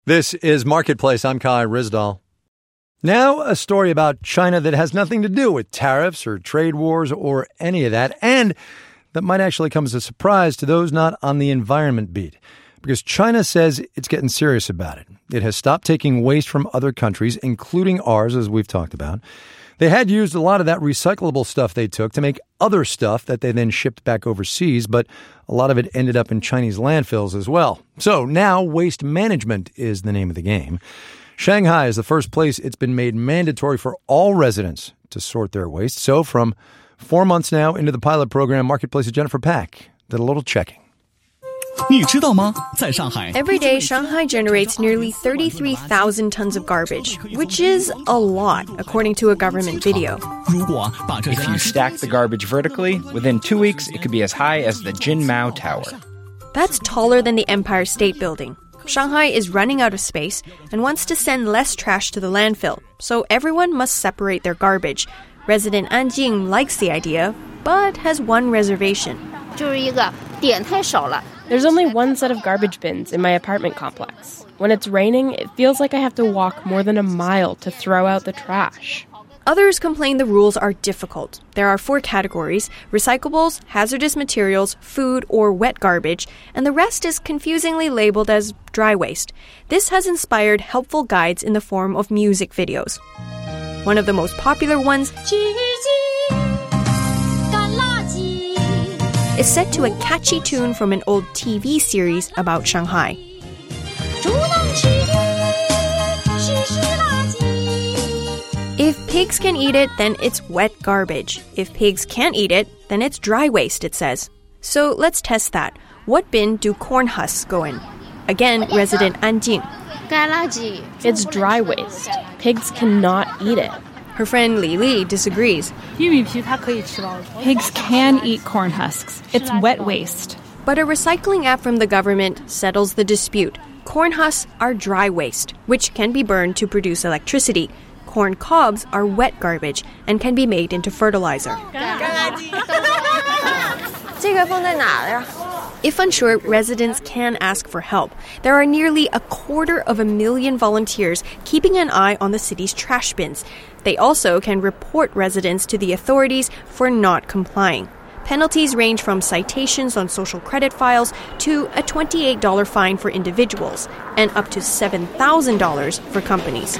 This is Marketplace. I'm Kai Ryssdal. Now, a story about China that has nothing to do with tariffs or trade wars or any of that, and that might actually come as a surprise to those not on the environment beat, because China says it's getting serious about it. It has stopped taking waste from other countries, including ours, as we've talked about. They had used a lot of that recyclable stuff they took to make other stuff that they then shipped back overseas, but a lot of it ended up in Chinese landfills as well. So now waste management is the name of the game. Shanghai is the first place it's been made mandatory for all residents to sort their waste. So from 4 months now into the pilot program, Marketplace's Jennifer Pack did a little checking. Every day, Shanghai generates nearly 33,000 tons of garbage, which is a lot, according to a government video. If you stack the garbage vertically, within 2 weeks, it could be as high as the Jinmao Tower. That's taller than the Empire State Building. Shanghai is running out of space and wants to send less trash to the landfill, so everyone must separate their garbage. Resident An Jing likes the idea, but has one reservation. There's only one set of garbage bins in my apartment complex. When it's raining, it feels like I have to walk more than a mile to throw out the trash. Others complain the rules are difficult. There are 4 categories: recyclables, hazardous materials, food or wet garbage, and the rest is confusingly labeled as dry waste. This has inspired helpful guides in the form of music videos. One of the most popular ones is set to a catchy tune from an old TV series about Shanghai. If pigs can eat it, then it's wet garbage. If pigs can't eat it, then it's dry waste, it says. So let's test that. What bin do corn husks go in? Again, resident An Jing. It's dry waste. Pigs cannot eat it. Her friend Li Li disagrees. Pigs can eat corn husks. It's wet waste. But a recycling app from the government settles the dispute. Corn husks are dry waste, which can be burned to produce electricity. Corn cobs are wet garbage and can be made into fertilizer. If unsure, residents can ask for help. There are nearly 250,000 volunteers keeping an eye on the city's trash bins. They also can report residents to the authorities for not complying. Penalties range from citations on social credit files to a $28 fine for individuals and up to $7,000 for companies.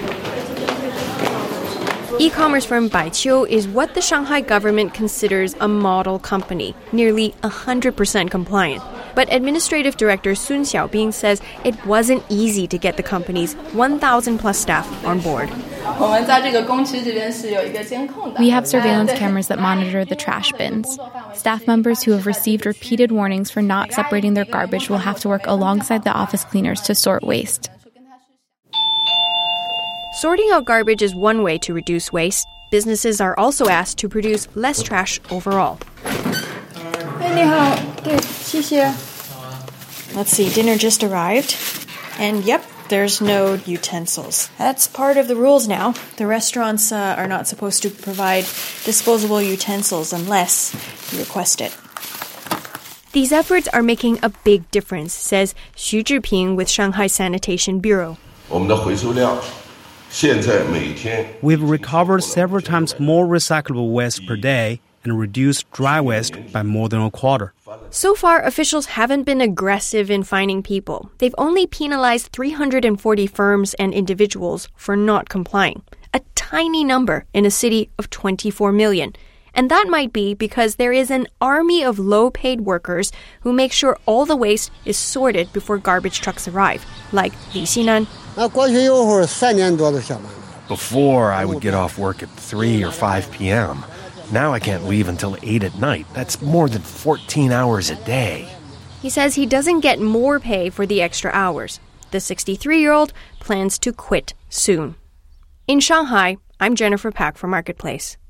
E-commerce firm Baiqiu is what the Shanghai government considers a model company, nearly 100% compliant. But Administrative Director Sun Xiaobing says it wasn't easy to get the company's 1,000-plus staff on board. We have surveillance cameras that monitor the trash bins. Staff members who have received repeated warnings for not separating their garbage will have to work alongside the office cleaners to sort waste. Sorting out garbage is one way to reduce waste. Businesses are also asked to produce less trash overall. Let's see, dinner just arrived. And yep, there's no utensils. That's part of the rules now. The restaurants are not supposed to provide disposable utensils unless you request it. These efforts are making a big difference, says Xu Zhiping with Shanghai Sanitation Bureau. We've recovered several times more recyclable waste per day and reduced dry waste by more than a quarter. So far, officials haven't been aggressive in fining people. They've only penalized 340 firms and individuals for not complying, a tiny number in a city of 24 million. And that might be because there is an army of low-paid workers who make sure all the waste is sorted before garbage trucks arrive, like Li Xinan. Before, I would get off work at 3 or 5 p.m. Now I can't leave until 8 at night. That's more than 14 hours a day. He says he doesn't get more pay for the extra hours. The 63-year-old plans to quit soon. In Shanghai, I'm Jennifer Pack for Marketplace.